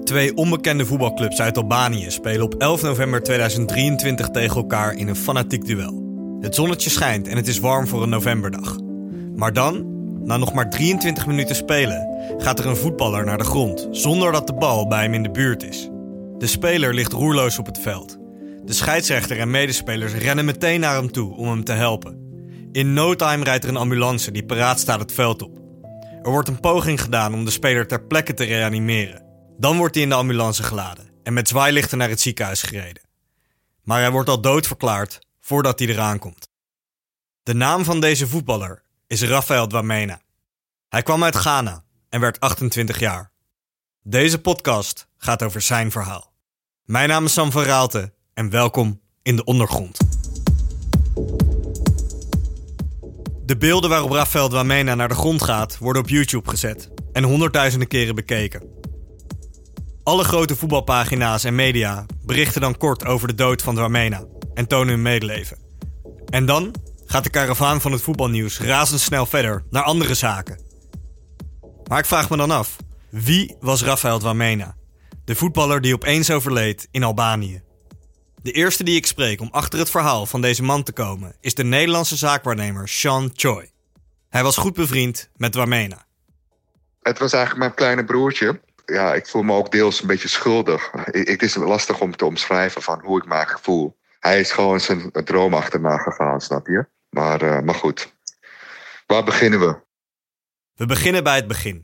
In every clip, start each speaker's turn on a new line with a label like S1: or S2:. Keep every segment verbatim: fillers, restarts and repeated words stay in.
S1: Twee onbekende voetbalclubs uit Albanië spelen op elf november tweeduizend drieëntwintig tegen elkaar in een fanatiek duel. Het zonnetje schijnt en het is warm voor een novemberdag. Maar dan, na nog maar drieëntwintig minuten spelen, gaat er een voetballer naar de grond, zonder dat de bal bij hem in de buurt is. De speler ligt roerloos op het veld. De scheidsrechter en medespelers rennen meteen naar hem toe om hem te helpen. In no time rijdt er een ambulance die paraat staat het veld op. Er wordt een poging gedaan om de speler ter plekke te reanimeren. Dan wordt hij in de ambulance geladen en met zwaailichten naar het ziekenhuis gereden. Maar hij wordt al doodverklaard voordat hij eraan komt. De naam van deze voetballer is Raphael Dwamena. Hij kwam uit Ghana en werd achtentwintig jaar. Deze podcast gaat over zijn verhaal. Mijn naam is Sam van Raalte en welkom in de ondergrond. De beelden waarop Raphael Dwamena naar de grond gaat worden op YouTube gezet en honderdduizenden keren bekeken. Alle grote voetbalpagina's en media berichten dan kort over de dood van Dwamena en tonen hun medeleven. En dan gaat de karavaan van het voetbalnieuws razendsnel verder naar andere zaken. Maar ik vraag me dan af, wie was Raphael Dwamena? De voetballer die opeens overleed in Albanië. De eerste die ik spreek om achter het verhaal van deze man te komen is de Nederlandse zaakwaarnemer Sean Choi. Hij was goed bevriend met Dwamena.
S2: Het was eigenlijk mijn kleine broertje. Ja, ik voel me ook deels een beetje schuldig. Het is lastig om te omschrijven van hoe ik me eigenlijk voel. Hij is gewoon zijn droom achterna gegaan, snap je? Maar, uh, maar goed, waar beginnen we?
S1: We beginnen bij het begin.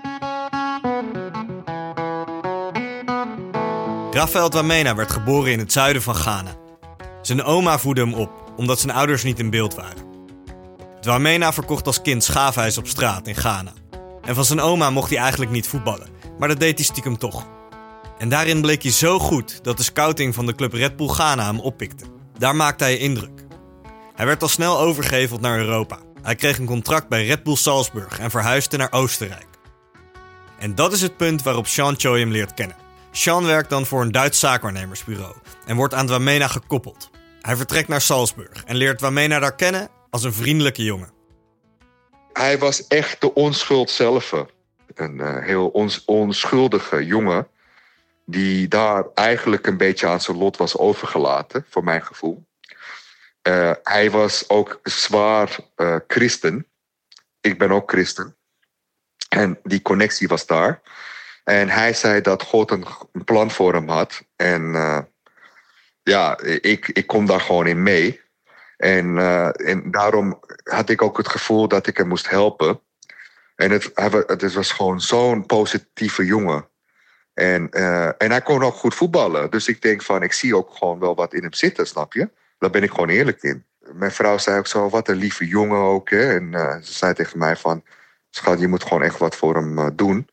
S1: Raphael Dwamena werd geboren in het zuiden van Ghana. Zijn oma voedde hem op, omdat zijn ouders niet in beeld waren. Dwamena verkocht als kind schaafijs op straat in Ghana. En van zijn oma mocht hij eigenlijk niet voetballen, maar dat deed hij stiekem toch. En daarin bleek hij zo goed dat de scouting van de club Red Bull Ghana hem oppikte. Daar maakte hij indruk. Hij werd al snel overgeheveld naar Europa. Hij kreeg een contract bij Red Bull Salzburg en verhuisde naar Oostenrijk. En dat is het punt waarop Sean Choi hem leert kennen. Sean werkt dan voor een Duits zaakwaarnemersbureau en wordt aan Dwamena gekoppeld. Hij vertrekt naar Salzburg en leert Dwamena daar kennen als een vriendelijke jongen.
S2: Hij was echt de onschuld zelf. Een uh, heel ons, onschuldige jongen die daar eigenlijk een beetje aan zijn lot was overgelaten, voor mijn gevoel. Uh, hij was ook zwaar uh, christen. Ik ben ook christen. En die connectie was daar. En hij zei dat God een, een plan voor hem had. En uh, ja, ik, ik kom daar gewoon in mee. En, uh, en daarom had ik ook het gevoel dat ik hem moest helpen. En het, het was gewoon zo'n positieve jongen. En, uh, en hij kon ook goed voetballen. Dus ik denk van, ik zie ook gewoon wel wat in hem zitten, snap je? Daar ben ik gewoon eerlijk in. Mijn vrouw zei ook zo, wat een lieve jongen ook. Hè? En uh, ze zei tegen mij van, schat, je moet gewoon echt wat voor hem uh, doen.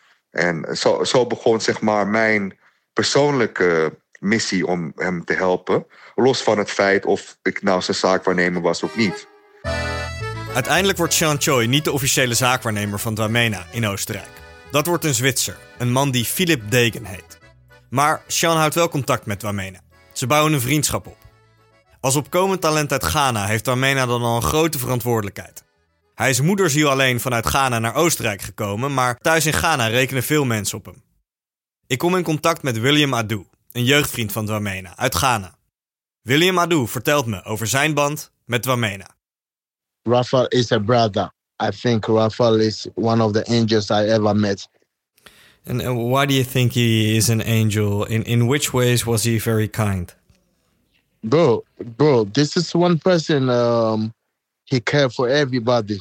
S2: En zo, zo begon zeg maar mijn persoonlijke missie om hem te helpen. Los van het feit of ik nou zijn zaakwaarnemer was of niet.
S1: Uiteindelijk wordt Sean Choi niet de officiële zaakwaarnemer van Dwamena in Oostenrijk. Dat wordt een Zwitser, een man die Philip Degen heet. Maar Sean houdt wel contact met Dwamena. Ze bouwen een vriendschap op. Als opkomend talent uit Ghana heeft Dwamena dan al een grote verantwoordelijkheid. Hij is moederziel alleen vanuit Ghana naar Oostenrijk gekomen, maar thuis in Ghana rekenen veel mensen op hem. Ik kom in contact met William Adu, een jeugdvriend van Dwamena uit Ghana. William Adu vertelt me over zijn band met Dwamena.
S3: Raphael is a brother. I think Raphael is one of the angels I ever met.
S1: And why do you think he is an angel? In in which ways was he very kind?
S3: Bro, bro, this is one person, um, he cares for everybody.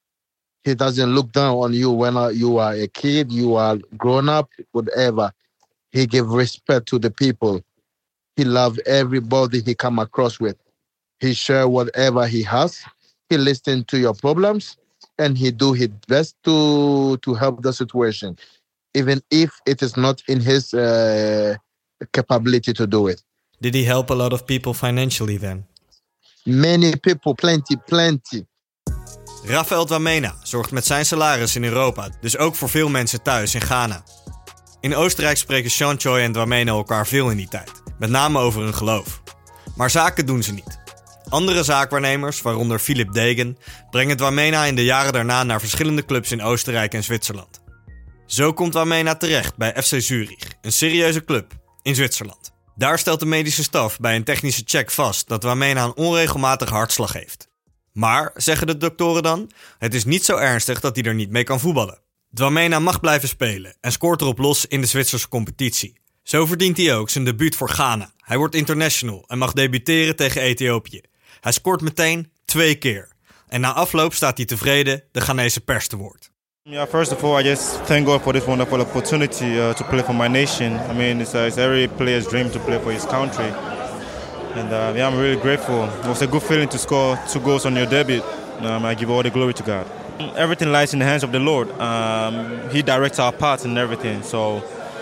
S3: He doesn't look down on you when uh, you are a kid, you are grown up, whatever. He gives respect to the people. He loves everybody he come across with. He share whatever he has. He listen to your problems and he do his best to to help the situation, even if it is not in his uh, capability to do it.
S1: Did he help a lot of people financially then?
S3: Many people, plenty, plenty.
S1: Raphael Dwamena zorgt met zijn salaris in Europa dus ook voor veel mensen thuis in Ghana. In Oostenrijk spreken Sean Choi en Dwamena elkaar veel in die tijd, met name over hun geloof. Maar zaken doen ze niet. Andere zaakwaarnemers, waaronder Philip Degen, brengen Dwamena in de jaren daarna naar verschillende clubs in Oostenrijk en Zwitserland. Zo komt Wamena terecht bij F C Zurich, een serieuze club in Zwitserland. Daar stelt de medische staf bij een technische check vast dat Wamena een onregelmatige hartslag heeft. Maar, zeggen de doktoren dan, het is niet zo ernstig dat hij er niet mee kan voetballen. Wamena mag blijven spelen en scoort erop los in de Zwitserse competitie. Zo verdient hij ook zijn debuut voor Ghana. Hij wordt international en mag debuteren tegen Ethiopië. Hij scoort meteen twee keer. En na afloop staat hij tevreden de Ghanese pers te woord.
S4: Yeah, first of all, I just thank God for this wonderful opportunity uh, to play for my nation. I mean, it's, uh, it's every player's dream to play for his country. And uh, yeah, I'm really grateful. It was a good feeling to score two goals on your debut. Um, I give all the glory to God. Everything lies in the hands of the Lord. Um, he directs our paths and everything. So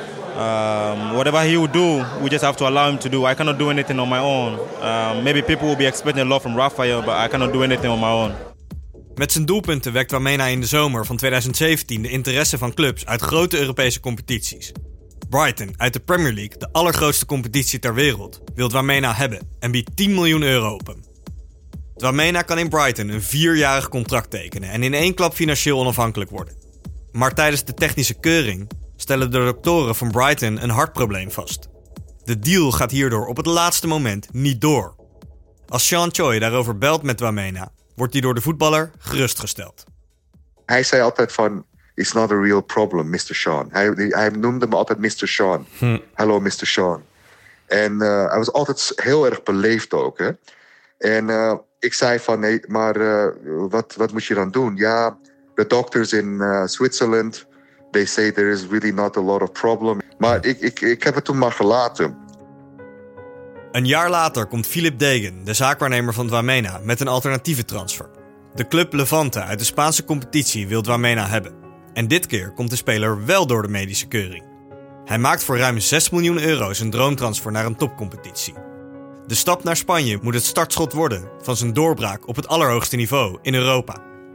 S4: um, whatever he will do, we just have to allow him to do. I cannot do anything on my own. Um, maybe people will be expecting a lot from Rafael, but I cannot do anything on my own.
S1: Met zijn doelpunten wekt Wamena in de zomer van twintig zeventien de interesse van clubs uit grote Europese competities. Brighton uit de Premier League, de allergrootste competitie ter wereld, wil Wamena hebben en biedt tien miljoen euro op hem. Wamena kan in Brighton een vierjarig contract tekenen en in één klap financieel onafhankelijk worden. Maar tijdens de technische keuring stellen de doktoren van Brighton een hartprobleem vast. De deal gaat hierdoor op het laatste moment niet door. Als Sean Choi daarover belt met Wamena, wordt hij door de voetballer gerustgesteld.
S2: Hij zei altijd van, it's not a real problem, mister Sean. Hij, hij noemde me altijd mister Sean. Hm. Hello, mister Sean. En uh, hij was altijd heel erg beleefd ook. Hè? En uh, ik zei van, nee, maar uh, wat, wat moet je dan doen? Ja, de doctors in uh, Switzerland, they say there is really not a lot of problem. Maar ik, ik, ik heb het toen maar gelaten.
S1: Een jaar later komt Philip Degen, de zaakwaarnemer van Wamena, met een alternatieve transfer. De club Levante uit de Spaanse competitie wil Wamena hebben. En dit keer komt de speler wel door de medische keuring. Hij maakt voor ruim zes miljoen euro zijn droomtransfer naar een topcompetitie. De stap naar Spanje moet het startschot worden van zijn doorbraak op het allerhoogste niveau in Europa.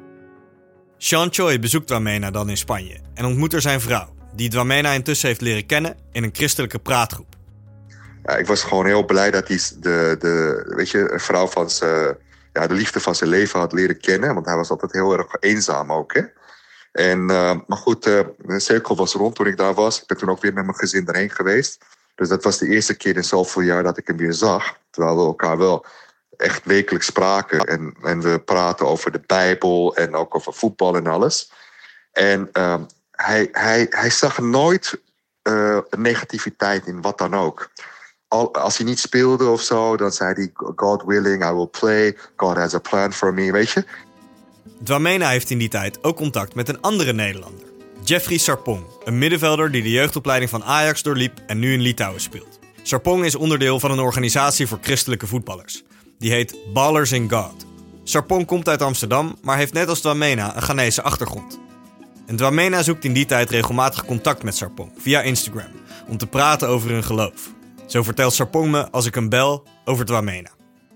S1: Sean Choi bezoekt Wamena dan in Spanje en ontmoet er zijn vrouw, die Wamena intussen heeft leren kennen in een christelijke praatgroep.
S2: Ja, ik was gewoon heel blij dat hij de, de, weet je, een vrouw van zijn, ja, de liefde van zijn leven had leren kennen. Want hij was altijd heel erg eenzaam ook. Hè? En, uh, maar goed, uh, de cirkel was rond toen ik daar was. Ik ben toen ook weer met mijn gezin erheen geweest. Dus dat was de eerste keer in zoveel jaar dat ik hem weer zag. Terwijl we elkaar wel echt wekelijks spraken. En, en we praten over de Bijbel en ook over voetbal en alles. En uh, hij, hij, hij zag nooit uh, negativiteit in wat dan ook. Als hij niet speelde of zo, dan zei hij, God willing, I will play. God has a plan for me, weet je.
S1: Wamena heeft in die tijd ook contact met een andere Nederlander. Jeffrey Sarpong, een middenvelder die de jeugdopleiding van Ajax doorliep en nu in Litouwen speelt. Sarpong is onderdeel van een organisatie voor christelijke voetballers. Die heet Ballers in God. Sarpong komt uit Amsterdam, maar heeft net als Wamena een Ghanese achtergrond. En Wamena zoekt in die tijd regelmatig contact met Sarpong via Instagram om te praten over hun geloof. Zo vertelt Sarpong me als ik hem bel over Wamena.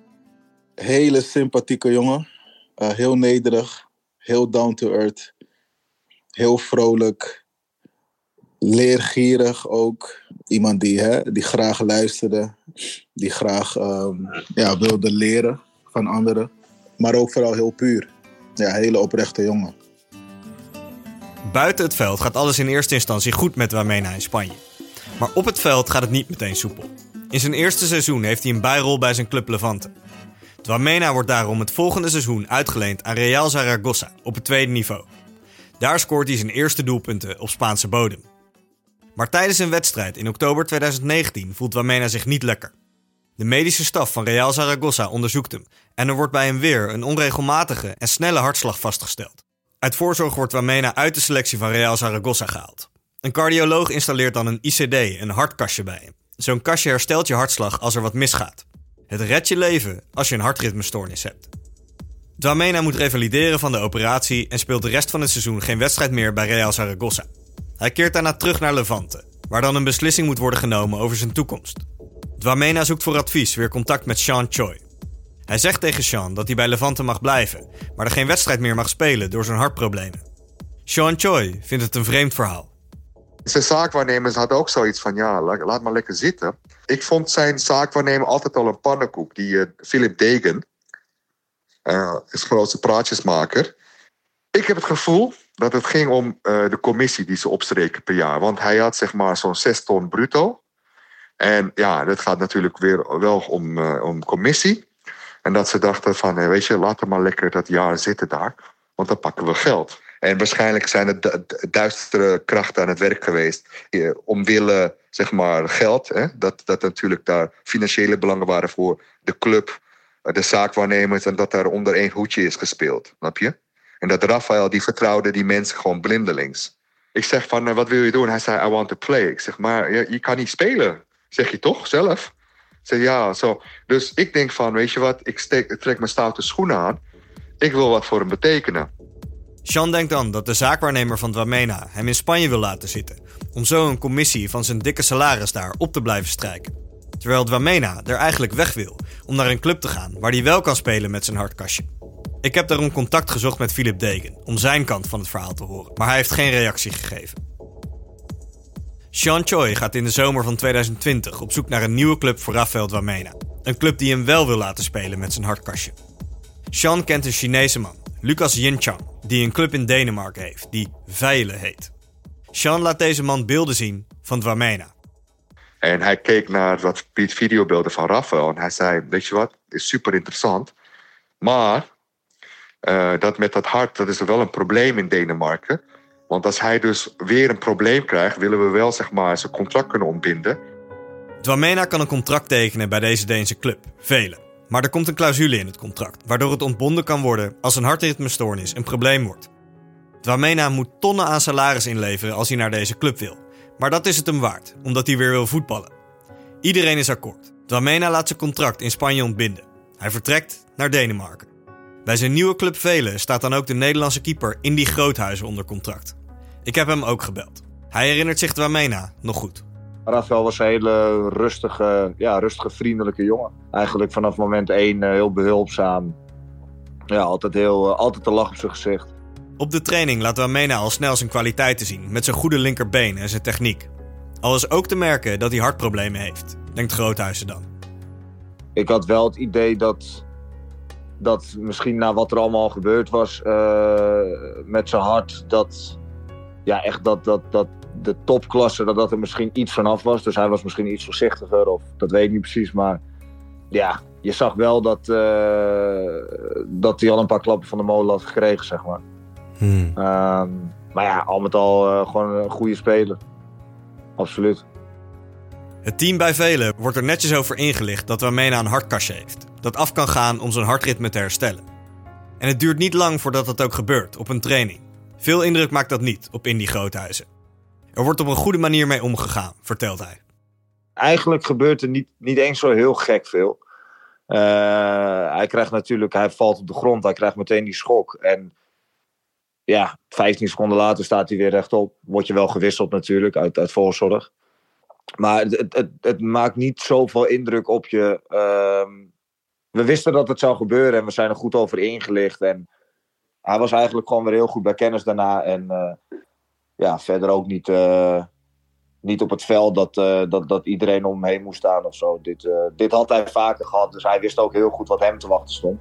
S5: Hele sympathieke jongen. Uh, heel nederig. Heel down to earth. Heel vrolijk. Leergierig ook. Iemand die, hè, die graag luisterde. Die graag um, ja, wilde leren van anderen. Maar ook vooral heel puur. Ja, hele oprechte jongen.
S1: Buiten het veld gaat alles in eerste instantie goed met Wamena in Spanje. Maar op het veld gaat het niet meteen soepel. In zijn eerste seizoen heeft hij een bijrol bij zijn club Levante. Wamena wordt daarom het volgende seizoen uitgeleend aan Real Zaragoza op het tweede niveau. Daar scoort hij zijn eerste doelpunten op Spaanse bodem. Maar tijdens een wedstrijd in oktober twintig negentien voelt Wamena zich niet lekker. De medische staf van Real Zaragoza onderzoekt hem en er wordt bij hem weer een onregelmatige en snelle hartslag vastgesteld. Uit voorzorg wordt Wamena uit de selectie van Real Zaragoza gehaald. Een cardioloog installeert dan een I C D, een hartkastje bij hem. Zo'n kastje herstelt je hartslag als er wat misgaat. Het redt je leven als je een hartritmestoornis hebt. Wamena moet revalideren van de operatie en speelt de rest van het seizoen geen wedstrijd meer bij Real Zaragoza. Hij keert daarna terug naar Levante, waar dan een beslissing moet worden genomen over zijn toekomst. Wamena zoekt voor advies weer contact met Sean Choi. Hij zegt tegen Sean dat hij bij Levante mag blijven, maar er geen wedstrijd meer mag spelen door zijn hartproblemen. Sean Choi vindt het een vreemd verhaal.
S2: Zijn zaakwaarnemers hadden ook zoiets van, ja, laat maar lekker zitten. Ik vond zijn zaakwaarnemer altijd al een pannenkoek. Die uh, Philip Degen uh, is grootste praatjesmaker. Ik heb het gevoel dat het ging om uh, de commissie die ze opstreken per jaar. Want hij had zeg maar zo'n zes ton bruto. En ja, dat gaat natuurlijk weer wel om, uh, om commissie. En dat ze dachten van, hey, weet je, laat hem maar lekker dat jaar zitten daar. Want dan pakken we geld. En waarschijnlijk zijn er du- duistere krachten aan het werk geweest. Eh, omwille, zeg maar, geld. Hè? Dat, dat natuurlijk daar financiële belangen waren voor de club, de zaakwaarnemers. En dat daar onder één hoedje is gespeeld. Snap je? En dat Rafael, die vertrouwde die mensen gewoon blindelings. Ik zeg van, wat wil je doen? Hij zei, I want to play. Ik zeg, maar je, je kan niet spelen. Zeg je toch, zelf? Ik zeg, ja, zo. Dus ik denk van, weet je wat? Ik, steek, ik trek mijn stoute schoenen aan. Ik wil wat voor hem betekenen.
S1: Sean denkt dan dat de zaakwaarnemer van Dwamena hem in Spanje wil laten zitten. Om zo een commissie van zijn dikke salaris daar op te blijven strijken. Terwijl Dwamena er eigenlijk weg wil om naar een club te gaan waar hij wel kan spelen met zijn hartkastje. Ik heb daarom contact gezocht met Philip Degen om zijn kant van het verhaal te horen, maar hij heeft geen reactie gegeven. Sean Choi gaat in de zomer van tweeduizend twintig op zoek naar een nieuwe club voor Rafael Dwamena. Een club die hem wel wil laten spelen met zijn hartkastje. Sean kent een Chinese man, Lucas Yinchang, die een club in Denemarken heeft, die Vejle heet. Sean laat deze man beelden zien van Dwamena.
S2: En hij keek naar wat videobeelden van Rafael en hij zei, weet je wat, het is super interessant. Maar uh, dat met dat hart, dat is wel een probleem in Denemarken. Want als hij dus weer een probleem krijgt, willen we wel zeg maar zijn contract kunnen ontbinden.
S1: Dwamena kan een contract tekenen bij deze Deense club, Vejle. Maar er komt een clausule in het contract, waardoor het ontbonden kan worden als een hartritmestoornis een probleem wordt. Dwamena moet tonnen aan salaris inleveren als hij naar deze club wil. Maar dat is het hem waard, omdat hij weer wil voetballen. Iedereen is akkoord. Dwamena laat zijn contract in Spanje ontbinden. Hij vertrekt naar Denemarken. Bij zijn nieuwe club Vejle staat dan ook de Nederlandse keeper Indy Groothuizen onder contract. Ik heb hem ook gebeld. Hij herinnert zich Dwamena nog goed.
S6: Rafael was een hele rustige, ja, rustige, vriendelijke jongen. Eigenlijk vanaf moment één uh, heel behulpzaam. Ja, altijd, heel, uh, altijd een lach op zijn gezicht.
S1: Op de training laat Dwamena al snel zijn kwaliteiten zien met zijn goede linkerbeen en zijn techniek. Al is ook te merken dat hij hartproblemen heeft, denkt Groothuizen dan.
S6: Ik had wel het idee dat, dat misschien na wat er allemaal gebeurd was uh, met zijn hart, dat, ja, echt dat, dat, dat de topklasse, dat dat er misschien iets vanaf was. Dus hij was misschien iets voorzichtiger, of dat weet ik niet precies. Maar ja, je zag wel dat, uh, dat hij al een paar klappen van de molen had gekregen, zeg maar. Hmm. Um, maar ja, al met al uh, gewoon een goede speler. Absoluut.
S1: Het team bij Vejle wordt er netjes over ingelicht dat Dwamena een hartkastje heeft. Dat af kan gaan om zijn hartritme te herstellen. En het duurt niet lang voordat dat ook gebeurt, op een training. Veel indruk maakt dat niet op Indy Groothuizen. Er wordt op een goede manier mee omgegaan, vertelt hij.
S6: Eigenlijk gebeurt er niet, niet eens zo heel gek veel. Uh, hij krijgt natuurlijk, hij valt op de grond, hij krijgt meteen die schok. En ja, vijftien seconden later staat hij weer rechtop. Word je wel gewisseld natuurlijk, uit, uit voorzorg. Maar het, het, het, het maakt niet zoveel indruk op je. Uh, we wisten dat het zou gebeuren en we zijn er goed over ingelicht. En hij was eigenlijk gewoon weer heel goed bij kennis daarna. En uh, ja, verder ook niet, uh, niet op het veld dat, uh, dat, dat iedereen om hem heen moest staan of zo. Dit, uh, dit had hij vaker gehad, dus hij wist ook heel goed wat hem te wachten stond.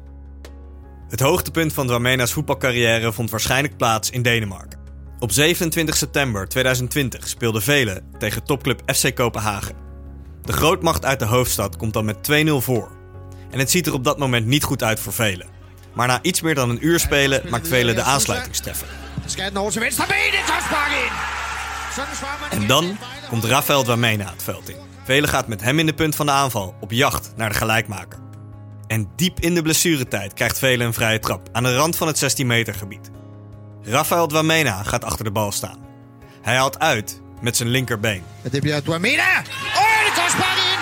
S1: Het hoogtepunt van Dwamena's voetbalcarrière vond waarschijnlijk plaats in Denemarken. Op zevenentwintig september tweeduizend twintig speelde Vejle tegen topclub F C Kopenhagen. De grootmacht uit de hoofdstad komt dan met twee nul voor. En het ziet er op dat moment niet goed uit voor Vejle. Maar na iets meer dan een uur spelen maakt Vejle de aansluitingstreffer. En dan komt Rafael Dwamena het veld in. Vejle gaat met hem in de punt van de aanval op jacht naar de gelijkmaker. En diep in de blessuretijd krijgt Vejle een vrije trap aan de rand van het zestien meter gebied. Rafael Dwamena gaat achter de bal staan. Hij haalt uit met zijn linkerbeen.
S7: Het heb je Dwamena! Oh, de kostbaan in!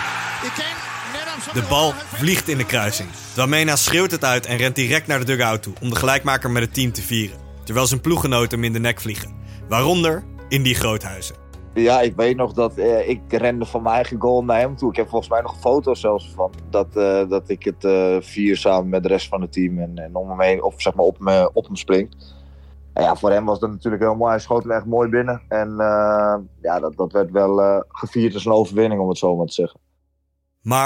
S1: De bal vliegt in de kruising. Dwamena schreeuwt het uit en rent direct naar de dugout toe om de gelijkmaker met het team te vieren. Terwijl zijn ploeggenoten hem in de nek vliegen. Waaronder Indy Groothuizen.
S6: Ja, ik weet nog dat uh, ik rende van mijn eigen goal naar hem toe. Ik heb volgens mij nog foto's zelfs van. Dat, uh, dat ik het uh, vier samen met de rest van het team. En, en om hem heen, of zeg maar op, me, op hem springt. En ja, voor hem was dat natuurlijk heel mooi. Hij schoot hem echt mooi binnen. En uh, ja, dat, dat werd wel uh, gevierd als een overwinning, om het zo maar te zeggen.
S1: Maar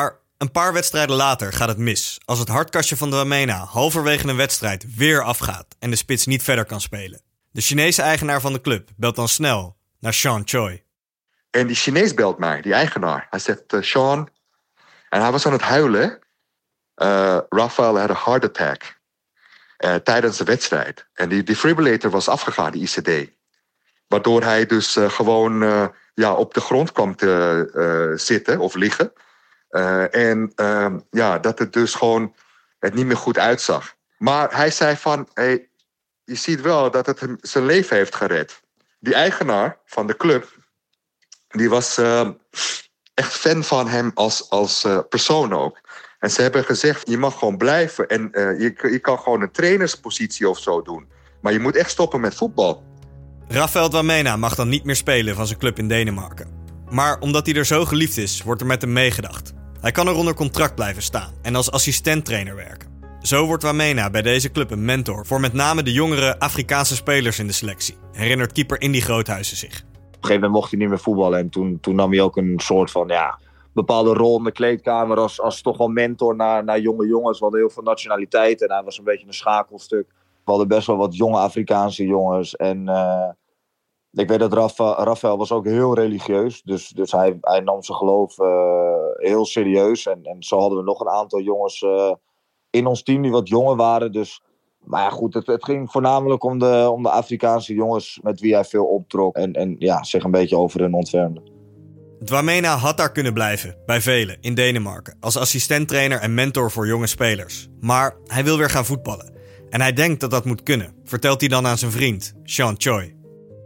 S1: Een paar wedstrijden later gaat het mis als het hartkastje van Dwamena halverwege een wedstrijd weer afgaat en de spits niet verder kan spelen. De Chinese eigenaar van de club belt dan snel naar Sean Choi.
S2: En die Chinees belt mij, die eigenaar. Hij zegt, uh, Sean... En hij was aan het huilen. Uh, Rafael had een heart attack. Uh, tijdens de wedstrijd. En die defibrillator was afgegaan, die I C D. Waardoor hij dus uh, gewoon uh, ja, op de grond kwam te uh, zitten of liggen. Uh, en uh, ja, dat het dus gewoon het niet meer goed uitzag. Maar hij zei van, hey, je ziet wel dat het hem zijn leven heeft gered. Die eigenaar van de club, die was uh, echt fan van hem als, als uh, persoon ook. En ze hebben gezegd, je mag gewoon blijven. En uh, je, je kan gewoon een trainerspositie of zo doen. Maar je moet echt stoppen met voetbal.
S1: Rafael Dwamena mag dan niet meer spelen van zijn club in Denemarken. Maar omdat hij er zo geliefd is, wordt er met hem meegedacht. Hij kan er onder contract blijven staan en als assistenttrainer werken. Zo wordt Dwamena bij deze club een mentor voor met name de jongere Afrikaanse spelers in de selectie, herinnert keeper Indy Groothuizen zich.
S6: Op een gegeven moment mocht hij niet meer voetballen en toen, toen nam hij ook een soort van ja, bepaalde rol in de kleedkamer als, als toch wel mentor naar, naar jonge jongens. We hadden heel veel nationaliteiten en hij was een beetje een schakelstuk. We hadden best wel wat jonge Afrikaanse jongens en uh, ik weet dat Rafa, Rafael was ook heel religieus. Dus, dus hij, hij nam zijn geloof uh, heel serieus. En, en zo hadden we nog een aantal jongens uh, in ons team die wat jonger waren. Dus, maar ja, goed, het, het ging voornamelijk om de, om de Afrikaanse jongens met wie hij veel optrok. En, en ja, zich een beetje over hun ontfermde.
S1: Dwamena had daar kunnen blijven, bij velen, in Denemarken. Als assistenttrainer en mentor voor jonge spelers. Maar hij wil weer gaan voetballen. En hij denkt dat dat moet kunnen, vertelt hij dan aan zijn vriend, Sean Choi.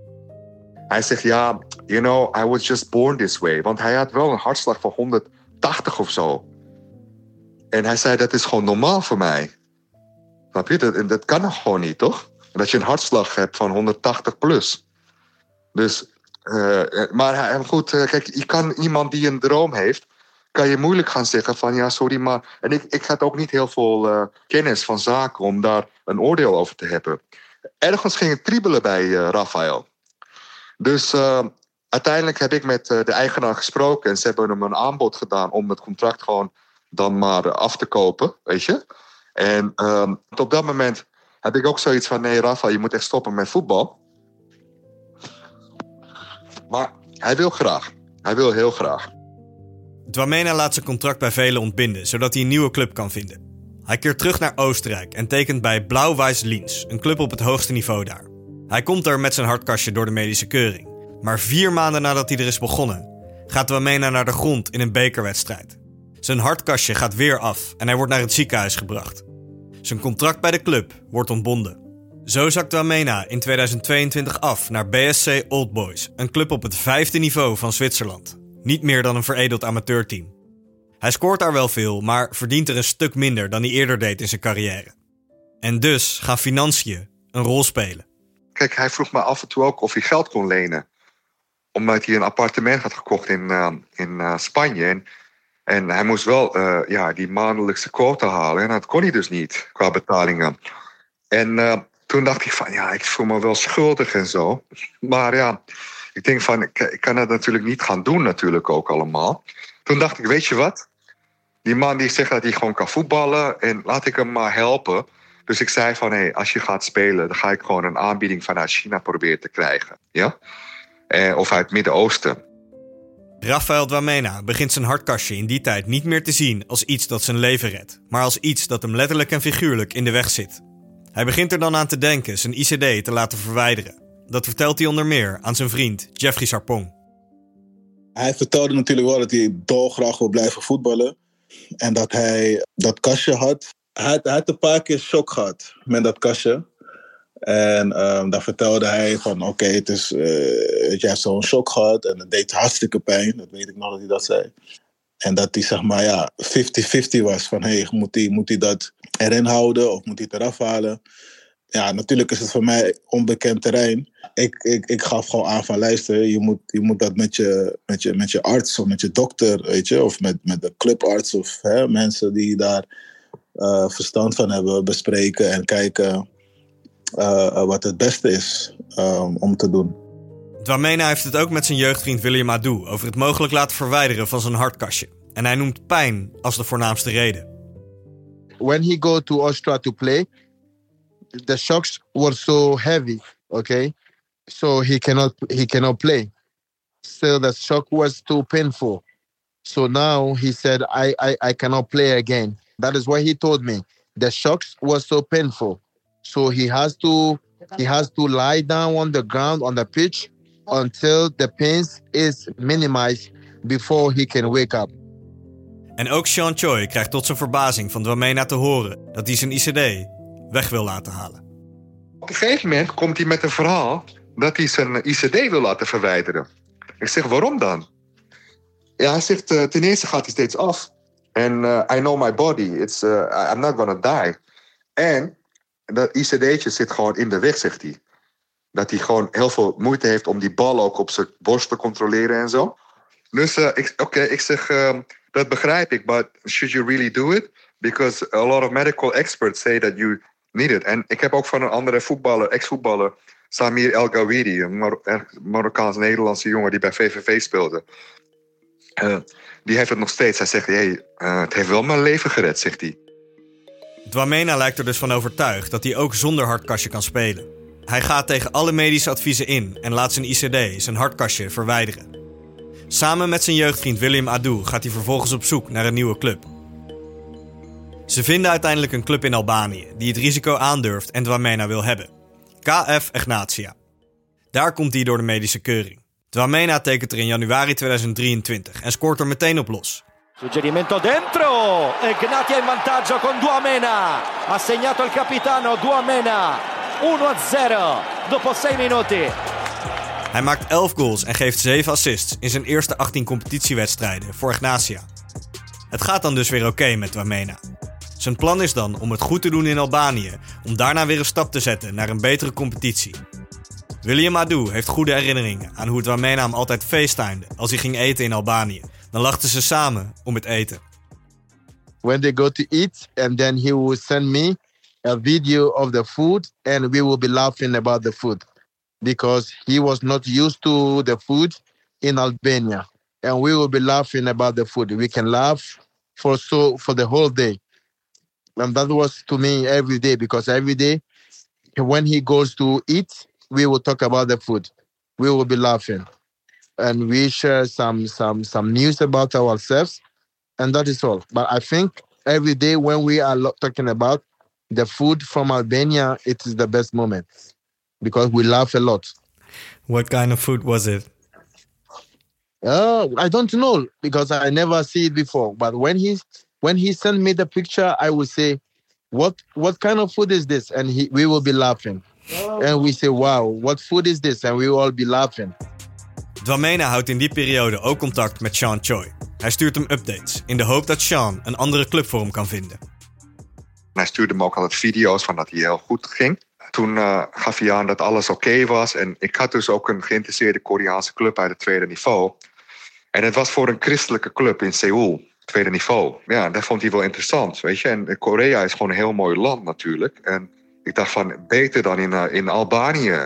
S2: Hij zegt, ja, you know, I was just born this way. Want hij had wel een hartslag van honderdtachtig of zo. En hij zei, dat is gewoon normaal voor mij. Snap je? Dat, dat kan nog gewoon niet, toch? Dat je een hartslag hebt van honderdtachtig plus. Dus, uh, maar goed, uh, kijk, je kan iemand die een droom heeft, kan je moeilijk gaan zeggen van, ja, sorry, maar... En ik, ik had ook niet heel veel uh, kennis van zaken om daar een oordeel over te hebben. Ergens ging het kriebelen bij uh, Rafael. Dus uh, uiteindelijk heb ik met uh, de eigenaar gesproken en ze hebben hem een aanbod gedaan om het contract gewoon dan maar af te kopen, weet je. En uh, op dat moment heb ik ook zoiets van, nee Rafa, je moet echt stoppen met voetbal. Maar hij wil graag. Hij wil heel graag.
S1: Dwamena laat zijn contract bij velen ontbinden, zodat hij een nieuwe club kan vinden. Hij keert terug naar Oostenrijk en tekent bij Blau-Weiß Linz, een club op het hoogste niveau daar. Hij komt er met zijn hartkastje door de medische keuring. Maar vier maanden nadat hij er is begonnen, gaat Dwamena naar de grond in een bekerwedstrijd. Zijn hartkastje gaat weer af en hij wordt naar het ziekenhuis gebracht. Zijn contract bij de club wordt ontbonden. Zo zakt Dwamena in tweeduizend tweeëntwintig af naar B S C Old Boys, een club op het vijfde niveau van Zwitserland. Niet meer dan een veredeld amateurteam. Hij scoort daar wel veel, maar verdient er een stuk minder dan hij eerder deed in zijn carrière. En dus gaan financiën een rol spelen.
S2: Kijk, hij vroeg me af en toe ook of hij geld kon lenen. Omdat hij een appartement had gekocht in, uh, in uh, Spanje. En, en hij moest wel uh, ja, die maandelijkse quota halen. En dat kon hij dus niet, qua betalingen. En uh, toen dacht ik van, ja, ik voel me wel schuldig en zo. Maar ja, ik denk van, ik, ik kan dat natuurlijk niet gaan doen natuurlijk ook allemaal. Toen dacht ik, weet je wat? Die man die zegt dat hij gewoon kan voetballen. En laat ik hem maar helpen. Dus ik zei van, hé, hey, als je gaat spelen, dan ga ik gewoon een aanbieding vanuit China proberen te krijgen. Ja? Eh, of uit het Midden-Oosten.
S1: Rafael Dwamena begint zijn hartkastje in die tijd niet meer te zien als iets dat zijn leven redt, maar als iets dat hem letterlijk en figuurlijk in de weg zit. Hij begint er dan aan te denken zijn I C D te laten verwijderen. Dat vertelt hij onder meer aan zijn vriend Jeffrey Sarpong.
S5: Hij vertelde natuurlijk wel dat hij dolgraag wil blijven voetballen. En dat hij dat kastje had. Hij had, hij had een paar keer shock gehad met dat kastje. En um, dan vertelde hij van oké, okay, het is, uh, je hebt zo'n shock gehad. En het deed hartstikke pijn. Dat weet ik nog dat hij dat zei. En dat hij zeg maar ja, vijftig vijftig was. Van hey, moet hij, moet hij dat erin houden of moet hij het eraf halen? Ja, natuurlijk is het voor mij onbekend terrein. Ik, ik, ik gaf gewoon aan van luister, je moet, je moet dat met je, met, je, met je arts of met je dokter, weet je. Of met, met de clubarts of hè, mensen die daar uh, verstand van hebben bespreken. En kijken uh, wat het beste is um, om te doen.
S1: Dwamena heeft het ook met zijn jeugdvriend William Adou over het mogelijk laten verwijderen van zijn hartkastje. En hij noemt pijn als de voornaamste reden.
S3: When he go to Austria to play, the shocks were so heavy, okay? So he cannot he cannot play. So the shock was too painful. So now he said, I, I, I cannot play again. That is what he told me. The shocks were so painful. So he has to he has to lie down on the ground on the pitch until the pains is minimized before he can wake up.
S1: En ook Sean Choi krijgt tot zijn verbazing van Dwamena te horen dat hij zijn I C D weg wil laten halen.
S2: Op een gegeven moment komt hij met een verhaal dat hij zijn I C D wil laten verwijderen. Ik zeg, waarom dan? Ja, hij zegt, uh, ten eerste gaat hij steeds af. En uh, I know my body, It's, uh, I'm not gonna die. En dat I C D'tje zit gewoon in de weg, zegt hij. Dat hij gewoon heel veel moeite heeft om die bal ook op zijn borst te controleren en zo. Dus uh, oké, okay, ik zeg, uh, dat begrijp ik, but should you really do it? Because a lot of medical experts say that you need it. En ik heb ook van een andere voetballer, ex-voetballer, Samir El Gawiri, een Mar- Marokkaans-Nederlandse jongen die bij V V V speelde. Uh, die heeft het nog steeds. Hij zegt, hey, uh, het heeft wel mijn leven gered, zegt hij.
S1: Dwamena lijkt er dus van overtuigd dat hij ook zonder hartkastje kan spelen. Hij gaat tegen alle medische adviezen in en laat zijn I C D, zijn hartkastje, verwijderen. Samen met zijn jeugdvriend William Adu gaat hij vervolgens op zoek naar een nieuwe club. Ze vinden uiteindelijk een club in Albanië die het risico aandurft en Dwamena wil hebben. K F Egnatia. Daar komt hij door de medische keuring. Dwamena tekent er in januari tweeduizend drieëntwintig en scoort er meteen op los.
S8: Suggerimento dentro, Egnatia in vantaggio con Dwamena, ha segnato il capitano Dwamena, uno a zero dopo sei minuti.
S1: Hij maakt elf goals en geeft zeven assists in zijn eerste achttien competitiewedstrijden voor Egnatia. Het gaat dan dus weer oké okay met Dwamena. Zijn plan is dan om het goed te doen in Albanië, om daarna weer een stap te zetten naar een betere competitie. William Adu heeft goede herinneringen aan hoe Dwamena hem altijd facetimede als hij ging eten in Albanië. Dan lachten ze samen om het eten.
S3: When they go to eat, and then he will send me a video of the food, and we will be laughing about the food. Because he was not used to the food in Albania. And we will be laughing about the food. We can laugh for so for the whole day. And that was to me every day, because every day when he goes to eat, we will talk about the food. We will be laughing. And we share some some some news about ourselves. And that is all. But I think every day when we are lo- talking about the food from Albania, it is the best moment. Because we laugh a lot.
S1: What kind of food was it?
S3: Uh, I don't know, because I never see it before. But when he when he sent me the picture, I will say, "What what kind of food is this?" And he, we will be laughing. Oh. And we say, "Wow, what food is this?" And we will all be laughing.
S1: Dwamena houdt in die periode ook contact met Sean Choi. Hij stuurt hem updates in de hoop dat Sean een andere club voor hem kan vinden.
S2: Hij stuurde me ook altijd video's van dat hij heel goed ging. Toen uh, gaf hij aan dat alles oké okay was. En ik had dus ook een geïnteresseerde Koreaanse club uit het tweede niveau. En het was voor een christelijke club in Seoul, tweede niveau. Ja, dat vond hij wel interessant, weet je. En Korea is gewoon een heel mooi land natuurlijk. En ik dacht van, beter dan in, uh, in Albanië.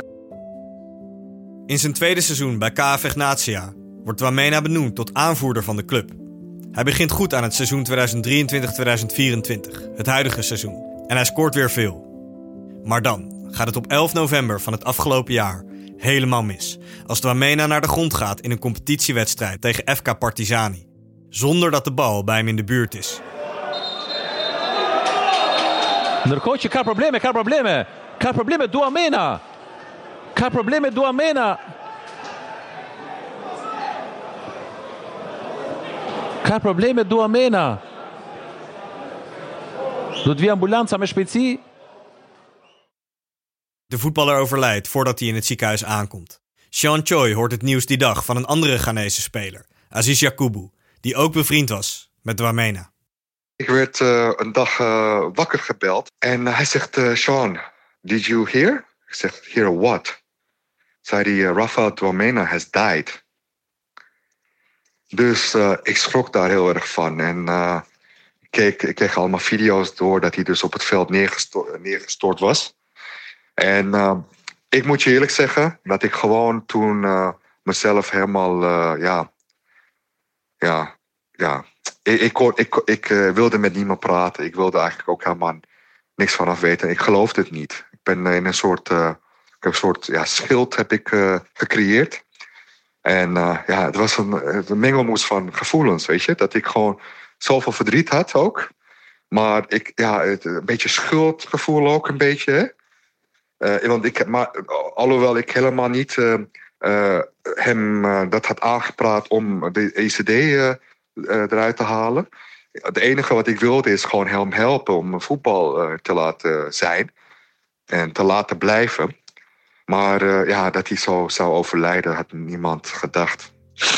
S1: In zijn tweede seizoen bij K F Egnatia wordt Dwamena benoemd tot aanvoerder van de club. Hij begint goed aan het seizoen tweeduizend drieëntwintig tweeduizend vierentwintig, het huidige seizoen. En hij scoort weer veel. Maar dan gaat het op elf november van het afgelopen jaar helemaal mis. Als Dwamena naar de grond gaat in een competitiewedstrijd tegen F K Partizani. Zonder dat de bal bij hem in de buurt is.
S8: Ndërkohë që ka probleme, ka probleme. Ka probleme Dwamena. Ka probleme Dwamena. Ka probleme Dwamena. Doet wie ambulanța me shpejtësi?
S1: De voetballer overlijdt voordat hij in het ziekenhuis aankomt. Sean Choi hoort het nieuws die dag van een andere Ghanese speler, Aziz Yakubu, die ook bevriend was met Dwamena.
S2: Ik werd uh, een dag uh, wakker gebeld en hij zegt, uh, Sean, did you hear? Ik zeg, hear what? Zei hij, uh, Rafael Dwamena has died. Dus uh, ik schrok daar heel erg van en uh, ik, keek, ik kreeg allemaal video's door dat hij dus op het veld neergesto- neergestort was. En uh, ik moet je eerlijk zeggen dat ik gewoon toen uh, mezelf helemaal, uh, ja, ja, ja, ik, ik, kon, ik, ik uh, wilde met niemand praten. Ik wilde eigenlijk ook helemaal niks vanaf weten. Ik geloofde het niet. Ik ben in een soort, uh, ik heb een soort ja, schild heb ik, uh, gecreëerd. En uh, ja, het was een, een mengelmoes van gevoelens, weet je. Dat ik gewoon zoveel verdriet had ook. Maar ik, ja, het, een beetje schuldgevoel ook een beetje. Uh, want ik, maar, alhoewel ik helemaal niet uh, uh, hem uh, dat had aangepraat om de E C D uh, uh, eruit te halen. Het enige wat ik wilde is gewoon hem helpen om voetbal uh, te laten zijn. En te laten blijven. Maar uh, ja, dat hij zo zou overlijden had niemand gedacht.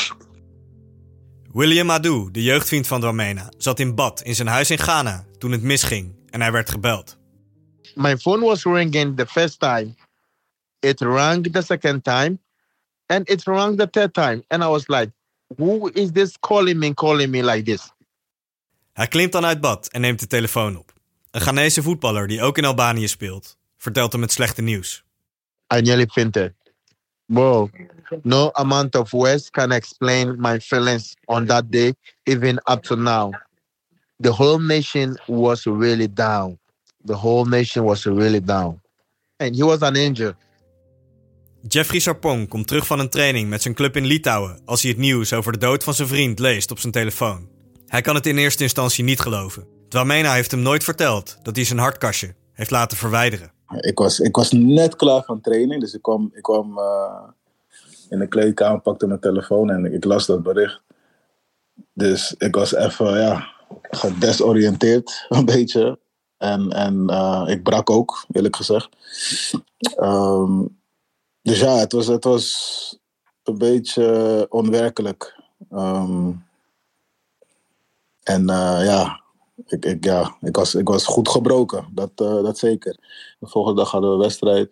S1: William Adu, de jeugdvriend van Dwamena, zat in bad in zijn huis in Ghana toen het misging en hij werd gebeld.
S3: My phone was ringing the first time. It rang the second time. And it rang the third time. And I was like, who is this calling me, calling me like this?
S1: Hij klimt dan uit bad en neemt de telefoon op. Een Ghanese voetballer die ook in Albanië speelt, vertelt hem het slechte nieuws.
S3: I nearly fainted. Bro, no amount of words can explain my feelings on that day, even up to now. The whole nation was really down. The whole nation was really down. And he was an angel.
S1: Jeffrey Sarpong komt terug van een training met zijn club in Litouwen als hij het nieuws over de dood van zijn vriend leest op zijn telefoon. Hij kan het in eerste instantie niet geloven. Dwamena heeft hem nooit verteld dat hij zijn hartkastje heeft laten verwijderen.
S5: Ik was, ik was net klaar van training, dus ik kwam, ik kwam uh, in de kleedkamer, pakte mijn telefoon en ik las dat bericht. Dus ik was even ja, gedesoriënteerd een beetje. En, en uh, ik brak ook, eerlijk gezegd. Um, dus ja, het was, het was een beetje onwerkelijk. Um, en uh, ja, ik, ik, ja ik, was, ik was goed gebroken, dat, uh, dat zeker. De volgende dag hadden we een wedstrijd.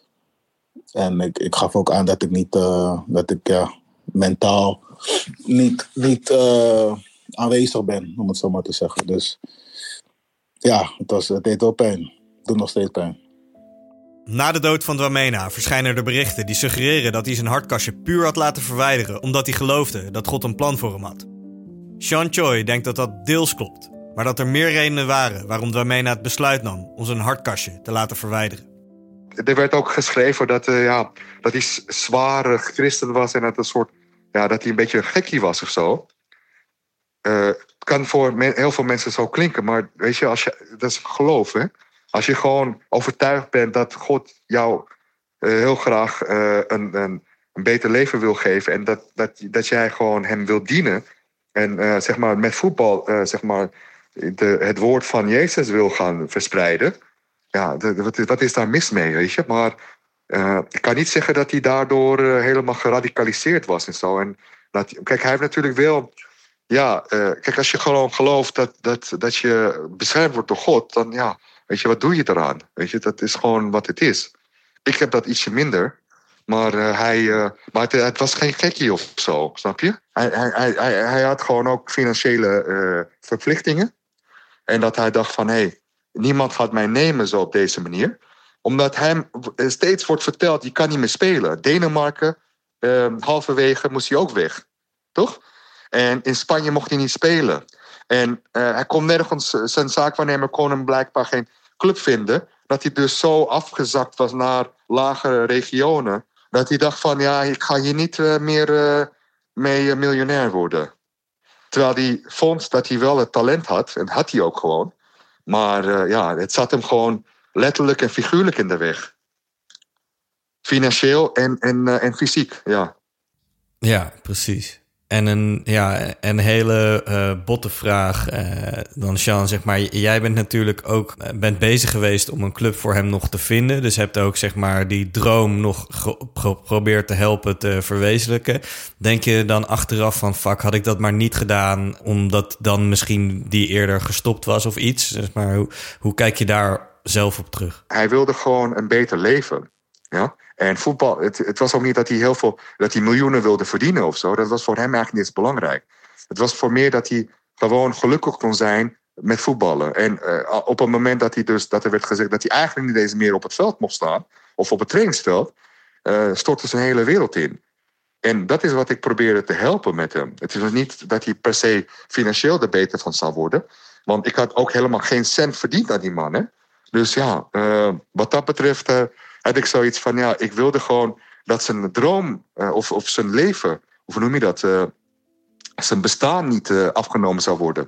S5: En ik, ik gaf ook aan dat ik niet, uh, dat ik ja, mentaal niet, niet uh, aanwezig ben, om het zo maar te zeggen. Dus ja, het, was, het deed wel pijn. Het doet nog steeds pijn.
S1: Na de dood van Dwamena verschijnen er berichten die suggereren dat hij zijn hartkastje puur had laten verwijderen omdat hij geloofde dat God een plan voor hem had. Sean Choi denkt dat dat deels klopt, maar dat er meer redenen waren waarom Dwamena het besluit nam om zijn hartkastje te laten verwijderen.
S2: Er werd ook geschreven dat, uh, ja, dat hij zware christen was en dat, een soort, ja, dat hij een beetje een gekkie was of zo. Uh, het kan voor me- heel veel mensen zo klinken, maar weet je, als je, dat is geloof, hè? Als je gewoon overtuigd bent dat God jou uh, heel graag uh, een, een, een beter leven wil geven en dat, dat, dat jij gewoon hem wil dienen en uh, zeg maar met voetbal uh, zeg maar de, het woord van Jezus wil gaan verspreiden, ja, de, de, wat, wat is daar mis mee, weet je? Maar uh, ik kan niet zeggen dat hij daardoor uh, helemaal geradicaliseerd was en zo. En dat, kijk, hij heeft natuurlijk wel, ja, uh, kijk, als je gewoon gelooft dat, dat, dat je beschermd wordt door God, dan ja, weet je, wat doe je eraan? Weet je, dat is gewoon wat het is. Ik heb dat ietsje minder. Maar, uh, hij, uh, maar het, het was geen gekkie of zo, snap je? Hij, hij, hij, hij had gewoon ook financiële uh, verplichtingen. En dat hij dacht van, hé, hey, niemand gaat mij nemen zo op deze manier. Omdat hem steeds wordt verteld, je kan niet meer spelen. Denemarken, uh, halverwege moest hij ook weg. Toch? En in Spanje mocht hij niet spelen. En uh, hij kon nergens, zijn zaakwaarnemer kon hem blijkbaar geen club vinden. Dat hij dus zo afgezakt was naar lagere regionen. Dat hij dacht van, ja, ik ga hier niet uh, meer uh, mee uh, miljonair worden. Terwijl hij vond dat hij wel het talent had. En had hij ook gewoon. Maar uh, ja, het zat hem gewoon letterlijk en figuurlijk in de weg. Financieel en, en, uh, en fysiek, ja.
S1: Ja, precies. En een, ja, een hele uh, botte vraag uh, dan, Sean, zeg maar. Jij bent natuurlijk ook uh, bent bezig geweest om een club voor hem nog te vinden. Dus hebt ook, zeg maar, die droom nog ge- geprobeerd te helpen te verwezenlijken. Denk je dan achteraf van, fuck, had ik dat maar niet gedaan, omdat dan misschien die eerder gestopt was of iets? Zeg maar, hoe, hoe kijk je daar zelf op terug?
S2: Hij wilde gewoon een beter leven, ja. En voetbal, het, het was ook niet dat hij heel veel, dat hij miljoenen wilde verdienen of zo. Dat was voor hem eigenlijk niet eens belangrijk. Het was voor meer dat hij gewoon gelukkig kon zijn met voetballen. En uh, op het moment dat hij dus, dat er werd gezegd dat hij eigenlijk niet eens meer op het veld mocht staan, of op het trainingsveld, uh, stortte zijn hele wereld in. En dat is wat ik probeerde te helpen met hem. Het is niet dat hij per se financieel er beter van zou worden. Want ik had ook helemaal geen cent verdiend aan die man. Hè? Dus ja, uh, wat dat betreft uh, had ik zoiets van... ja, ik wilde gewoon dat zijn droom uh, of, of zijn leven... hoe noem je dat? Uh, zijn bestaan niet uh, afgenomen zou worden.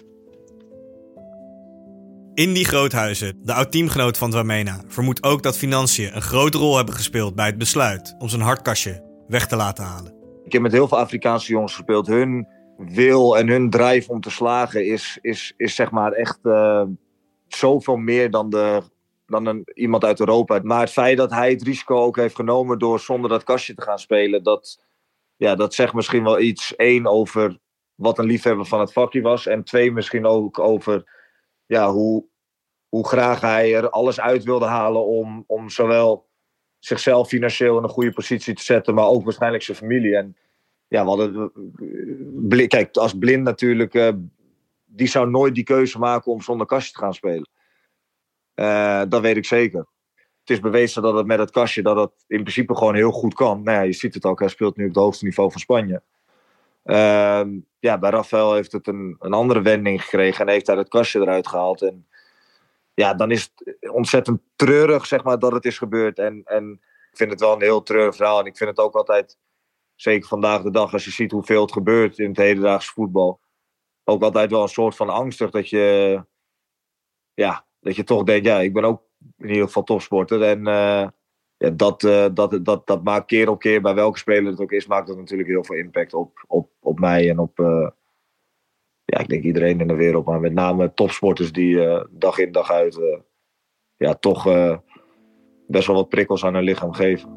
S1: Indy Groothuizen, de oud-teamgenoot van Dwamena... vermoedt ook dat financiën een grote rol hebben gespeeld... bij het besluit om zijn hartkastje weg te laten halen.
S6: Ik heb met heel veel Afrikaanse jongens gespeeld. Hun wil en hun drive om te slagen is, is, is zeg maar echt uh, zoveel meer dan, de, dan een, iemand uit Europa. Maar het feit dat hij het risico ook heeft genomen door zonder dat kastje te gaan spelen... dat, ja, dat zegt misschien wel iets. Één, over wat een liefhebber van het vakje was. En twee, misschien ook over ja, hoe, hoe graag hij er alles uit wilde halen om, om zowel... zichzelf financieel in een goede positie te zetten, maar ook waarschijnlijk zijn familie. En ja, we hadden, kijk, als Blind natuurlijk, uh, die zou nooit die keuze maken om zonder kastje te gaan spelen. Uh, dat weet ik zeker. Het is bewezen dat het met het kastje, dat het in principe gewoon heel goed kan. Nou ja, je ziet het ook, hij speelt nu op het hoogste niveau van Spanje. Uh, ja, bij Rafael heeft het een, een andere wending gekregen en heeft hij het kastje eruit gehaald. En ja, dan is het ontzettend treurig, zeg maar, dat het is gebeurd. En, en ik vind het wel een heel treurig verhaal. En ik vind het ook altijd, zeker vandaag de dag, als je ziet hoeveel het gebeurt in het hedendaagse voetbal, ook altijd wel een soort van angstig dat je, ja, dat je toch denkt, ja, ik ben ook in ieder geval topsporter. En uh, ja, dat, uh, dat, dat, dat maakt keer op keer, bij welke speler het ook is, maakt dat natuurlijk heel veel impact op, op, op mij en op... Uh, Ja, ik denk iedereen in de wereld, maar met name topsporters die uh, dag in dag uit uh, ja, toch uh, best wel wat prikkels aan hun lichaam geven.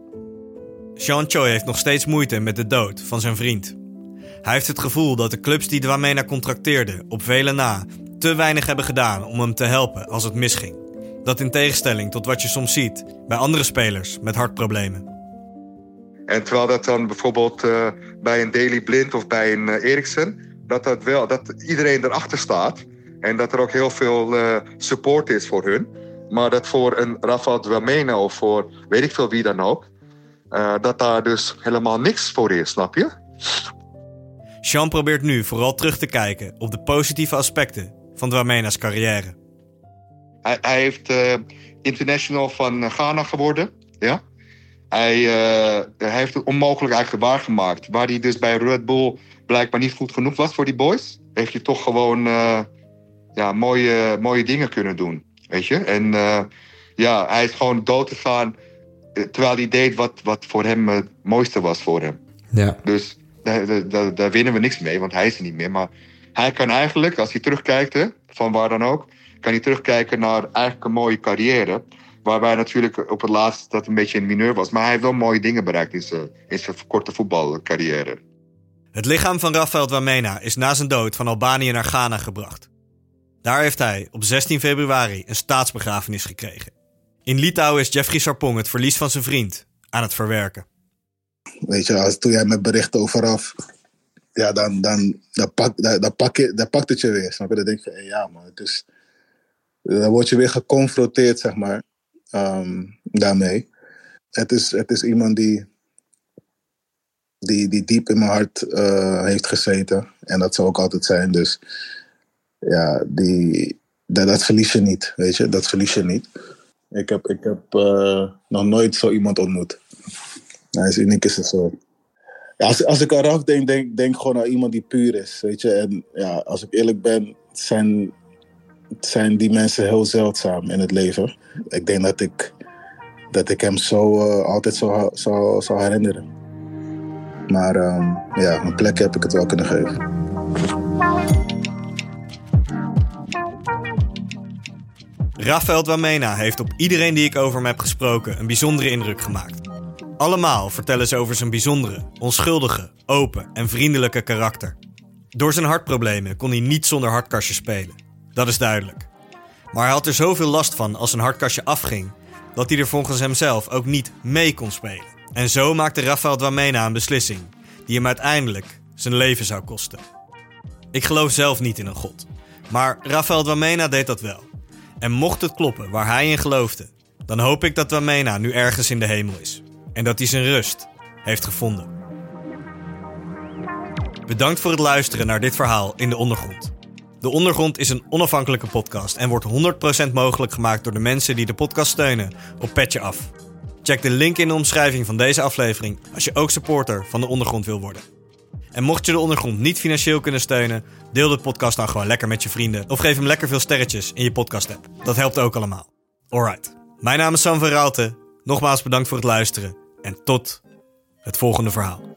S1: Sean Choi heeft nog steeds moeite met de dood van zijn vriend. Hij heeft het gevoel dat de clubs die Dwamena contracteerden op velen na te weinig hebben gedaan om hem te helpen als het misging. Dat in tegenstelling tot wat je soms ziet bij andere spelers met hartproblemen.
S2: En terwijl dat dan bijvoorbeeld uh, bij een Daley Blind of bij een uh, Eriksen... Dat, dat, wel, dat iedereen erachter staat. En dat er ook heel veel uh, support is voor hun. Maar dat voor een Rafael Dwamena of voor weet ik veel wie dan ook... Uh, dat daar dus helemaal niks voor is, snap je?
S1: Sean probeert nu vooral terug te kijken op de positieve aspecten van Dwamena's carrière.
S2: Hij, hij heeft uh, international van Ghana geworden. Ja? Hij, uh, hij heeft het onmogelijk eigenlijk waargemaakt. Waar hij dus bij Red Bull... blijkbaar niet goed genoeg was voor die boys... heeft hij toch gewoon uh, ja, mooie, mooie dingen kunnen doen. Weet je? En uh, ja, hij is gewoon dood gegaan... terwijl hij deed wat, wat voor hem het mooiste was voor hem. Ja. Dus daar, daar, daar winnen we niks mee, want hij is er niet meer. Maar hij kan eigenlijk, als hij terugkijkt... Hè, van waar dan ook... kan hij terugkijken naar eigenlijk een mooie carrière... waarbij natuurlijk op het laatst dat een beetje een mineur was... maar hij heeft wel mooie dingen bereikt in zijn, in zijn korte voetbalcarrière.
S1: Het lichaam van Rafael Dwamena is na zijn dood van Albanië naar Ghana gebracht. Daar heeft hij op zestien februari een staatsbegrafenis gekregen. In Litouwen is Jeffrey Sarpong het verlies van zijn vriend aan het verwerken.
S5: Weet je, als toen jij met berichten overaf... ja, dan, dan, dan, pak, dan, dan, pak je, dan pakt het je weer. Snap je? Dan denk je van, hey, ja man, het is... Dan word je weer geconfronteerd, zeg maar, um, daarmee. Het is, het is iemand die... Die, die diep in mijn hart uh, heeft gezeten. En dat zal ook altijd zijn. Dus ja, die, dat, dat verlies je niet. Weet je, dat verlies je niet. Ik heb, ik heb uh, nog nooit zo iemand ontmoet. Hij is uniek, is het zo. Ja, als, als ik eraf denk, denk, denk gewoon aan iemand die puur is. Weet je, en ja, als ik eerlijk ben, zijn, zijn die mensen heel zeldzaam in het leven. Ik denk dat ik, dat ik hem zo uh, altijd zal, zal, zal herinneren. Maar um, ja, een plek heb ik het wel kunnen geven.
S1: Rafael Dwamena heeft op iedereen die ik over hem heb gesproken een bijzondere indruk gemaakt. Allemaal vertellen ze over zijn bijzondere, onschuldige, open en vriendelijke karakter. Door zijn hartproblemen kon hij niet zonder hartkastje spelen. Dat is duidelijk. Maar hij had er zoveel last van als zijn hartkastje afging, dat hij er volgens hemzelf ook niet mee kon spelen. En zo maakte Rafael Dwamena een beslissing die hem uiteindelijk zijn leven zou kosten. Ik geloof zelf niet in een god, maar Rafael Dwamena deed dat wel. En mocht het kloppen waar hij in geloofde, dan hoop ik dat Dwamena nu ergens in de hemel is. En dat hij zijn rust heeft gevonden. Bedankt voor het luisteren naar dit verhaal in De Ondergrond. De Ondergrond is een onafhankelijke podcast en wordt honderd procent mogelijk gemaakt door de mensen die de podcast steunen op Petje Af. Check de link in de omschrijving van deze aflevering als je ook supporter van De Ondergrond wil worden. En mocht je De Ondergrond niet financieel kunnen steunen, deel de podcast dan gewoon lekker met je vrienden of geef hem lekker veel sterretjes in je podcast-app. Dat helpt ook allemaal. Alright, mijn naam is Sam van Raalte. Nogmaals bedankt voor het luisteren en tot het volgende verhaal.